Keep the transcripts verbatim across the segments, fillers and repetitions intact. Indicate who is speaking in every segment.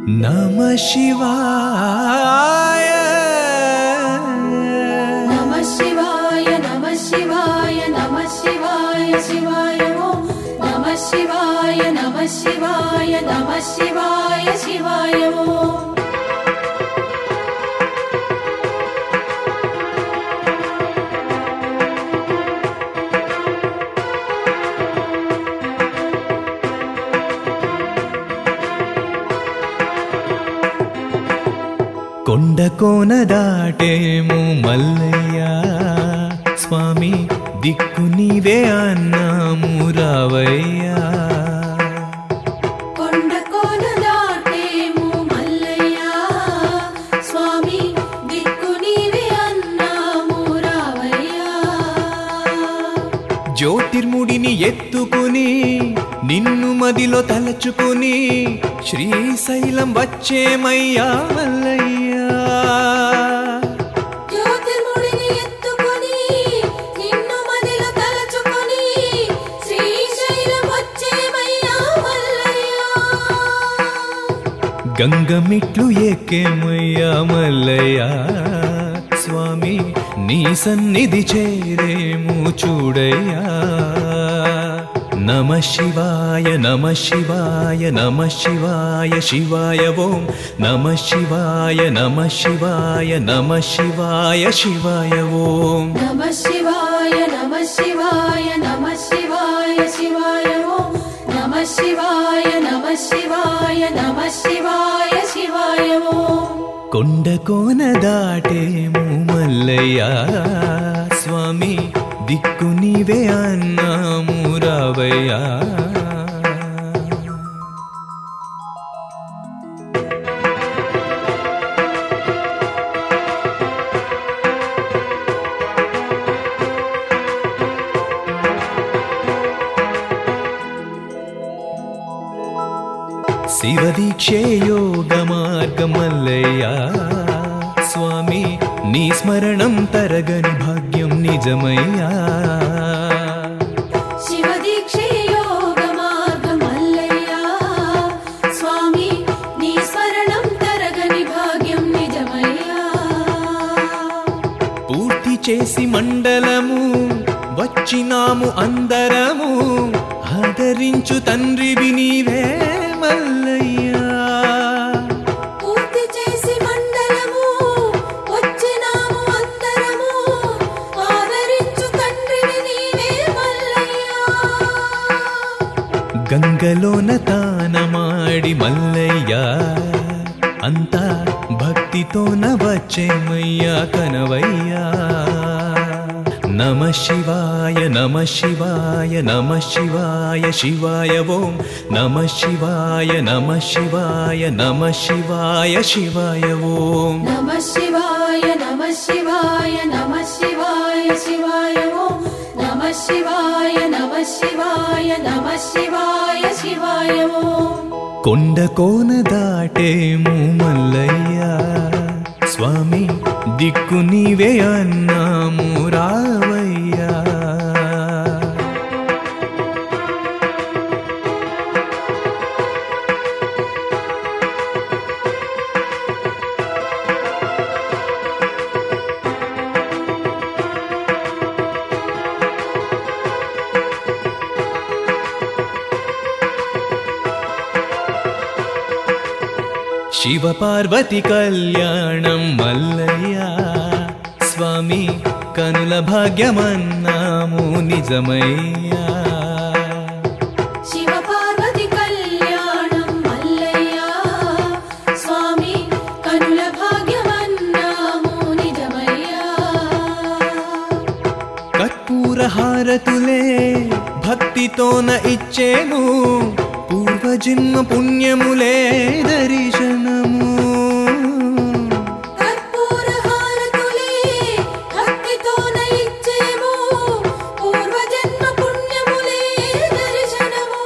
Speaker 1: नमः शिवाय
Speaker 2: नमः शिवाय नमः शिवाय नमः शिवाय शिवाय ओम नमः शिवाय नमः शिवाय नमः शिवाय शिवाय ओम
Speaker 1: కొండ కోన దాటేము మల్లయ్య స్వామి దిక్కు నీవే అన్నాము రావయ్యా
Speaker 2: కొండ కోన దాటేము మల్లయ్య స్వామి దిక్కు నీవే అన్నాము రావయ్యా
Speaker 1: జ్యోతిర్ముడిని ఎత్తుకుని నిన్ను మదిలో తలచుకుని శ్రీశైలం వచ్చేమయ్యా మల్లయ్యా
Speaker 2: జ్యోతిర్ముడిని ఎత్తుకుని నిన్ను మదిలో తలచుకుని శ్రీశైలం వచ్చేమయ్యా మల్లయ్యా
Speaker 1: గంగమిట్లు ఎక్కేమయ్యా మల్లయ్యా స్వామి నీ సన్నిధి చేరేము చూడయ్యా नमः शिवाय नमः शिवाय नमः शिवाय शिवाय ओम नमः शिवाय नमः शिवाय नमः शिवाय शिवाय ओम
Speaker 2: नमः शिवाय नमः शिवाय नमः शिवाय शिवाय ओम नमः शिवाय नमः शिवाय नमः शिवाय शिवाय ओम
Speaker 1: కొండ కోన దాటేము మల్లయ్య స్వామి దిక్కు నీవే అన్నాము రావయ్యా శివదీక్షే యోగ మార్గమల్లయ్యా స్వామి నీ స్మరణం తరగని భాగ్యం నిజమయ్యా
Speaker 2: శివదీక్షే యోగ మార్గమల్లయ్యా స్వామి నీ స్మరణం తరగని భాగ్యం నిజమయ్యా
Speaker 1: పూర్తి చేసి మండలము వచ్చినాము అందరము ఆదరించు తండ్రివి నీవే మల్లయ్యా
Speaker 2: పూర్తి చేసి మండలము వచ్చినాము అందరము ఆదరించు తండ్రివి నీవే మల్లయ్యా
Speaker 1: గంగలోన తానమాడి మల్లయ్యా అంతా భక్తితోన వచ్చేమయ్యా కనవయ్యా नमः शिवाय नमः शिवाय नमः शिवाय शिवाय ओम नमः शिवाय नमः शिवाय नमः शिवाय शिवाय ओम
Speaker 2: नमः शिवाय नमः शिवाय नमः शिवाय शिवाय ओम नमः शिवाय नमः शिवाय नमः शिवाय शिवाय ओम
Speaker 1: కొండ కోన దాటేము మల్లయ్యా స్వామి దిక్కు నీవే అన్నాము రావయ్యా శివ పార్వతి కళ్యాణం మల్లయ్యా స్వామి కనుల భాగ్యమన్నాము నిజమయ్యా
Speaker 2: శివ పార్వతి కళ్యాణం మల్లయ్యా స్వామి కనుల భాగ్యమన్నాము నిజమయ్యా
Speaker 1: కర్పూర హారతులే భక్తితోన ఇచ్చేము పూర్వజన్మ పుణ్యములే దర్శనము
Speaker 2: కర్పూర హారతులే భక్తితోన ఇచ్చేము పూర్వజన్మ పుణ్యములే దర్శనము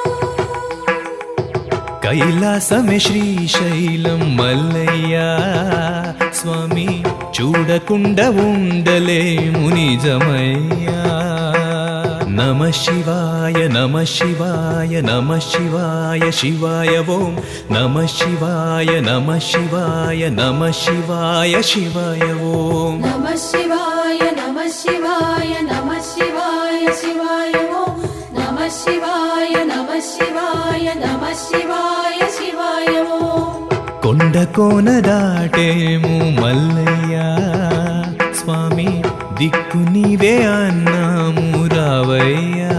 Speaker 1: కైలాసమే శ్రీశైలం మల్లయ్యా స్వామి చూడకుండా ఉండలేము నిజమయ్యా నమః శివాయ నమః శివాయ నమః శివాయ శివాయ ఓం నమః శివాయ నమః శివాయ నమః శివాయ శివాయ ఓం
Speaker 2: నమః శివాయ నమః శివాయ నమః శివాయ శివాయ ఓం నమః శివాయ నమః శివాయ నమః శివాయ శివాయ ఓం
Speaker 1: కొండ కోన దాటేము మల్లయ్య స్వామి దిక్కు నీవే అన్నాము రావయ్యా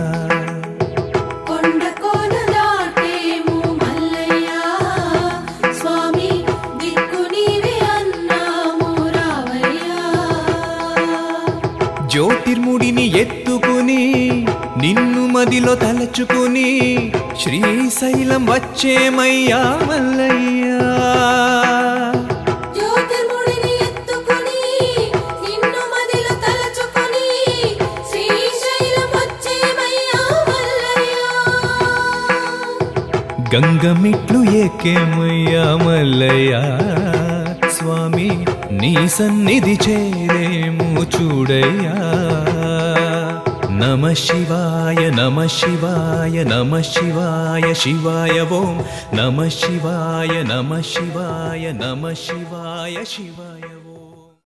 Speaker 2: కొండ కోన దాటేము మల్లయ్య స్వామి దిక్కు నీవే అన్నాము రావయ్యా
Speaker 1: జ్యోతిర్ముడిని ఎత్తుకుని నిన్ను మదిలో తలచుకుని శ్రీశైలం వచ్చేమయ్యా మల్లయ్యా
Speaker 2: జ్యోతిర్ముడిని ఎత్తుకుని నిన్ను మదిలో తలచుకుని శ్రీశైలం వచ్చేమయ్యా మల్లయ్యా
Speaker 1: గంగమిట్లు ఎక్కేమయ్యా మల్లయ్యా స్వామి నీ సన్నిధి చేరేము చూడయ్యా నమః శివాయ నమః శివాయ నమః శివాయ శివాయ ఓం నమః శివాయ నమః శివాయ నమః శివాయ శివాయ